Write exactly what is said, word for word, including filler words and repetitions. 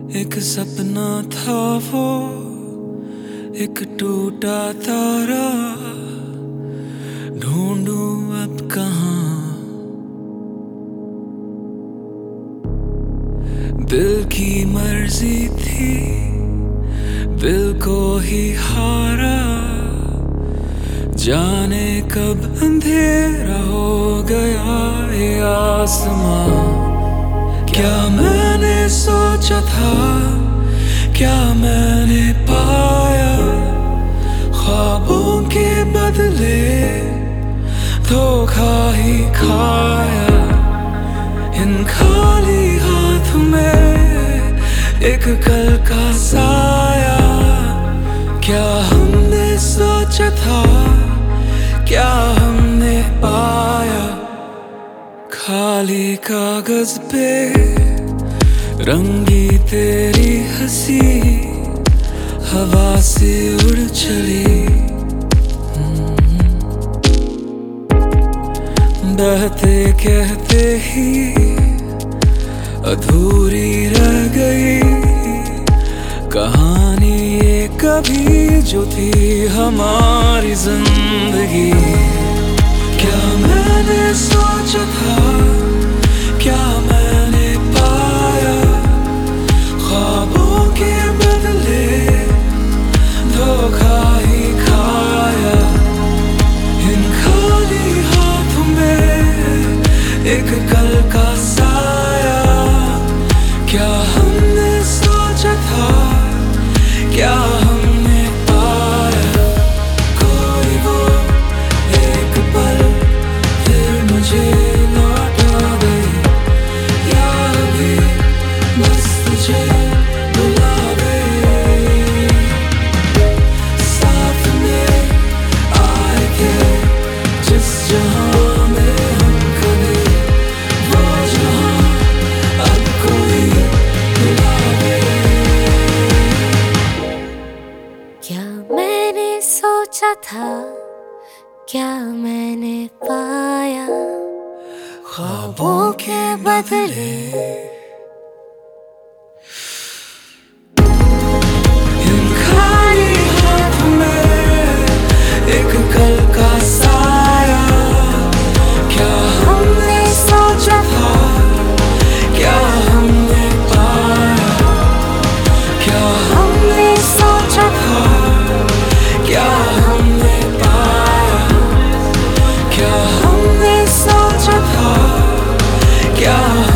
एक सपना था वो, एक टूटा तारा, ढूंढूं अब कहाँ। दिल की मर्जी थी, दिल को ही हारा, जाने कब अंधेरा हो गया ये आसमां। क्या मैंने सोचा था, क्या मैंने पाया, ख्वाबों के बदले धोखा ही खाया। इन खाली हाथ में एक कल का साया, क्या हमने सोचा था, क्या हमने पाया। खाली कागज पे रंगी तेरी हंसी, हवा से उड़ चली, बहते कहते ही अधूरी रह गई कहानी ये कभी जो थी हमारी जिंदगी। क्या मैंने सोचा था, क्या मैंने पाया, ख्वाबों के बदले धोखा ही खाया। इन खाली हाथ में एक कल का साया, क्या हमने सोचा था, क्या हमने पाया। कोई वो एक पल फिर मुझे लौटा दे, या अभी बस तुझे बुला दे। साथ में आए थे जिस जहां में हम कभी, वो जहां अब कोई बुला दे। क्या मैंने सोचा था, क्या मैंने पाया, ख्वाबों के बदले इन खाली हाथ में एक कल का साया, क्या हमने सोचा था, क्या हमने पाया। क्या हमने सोचा था, क्या हमने पाया। क्या हमने सोचा था, क्या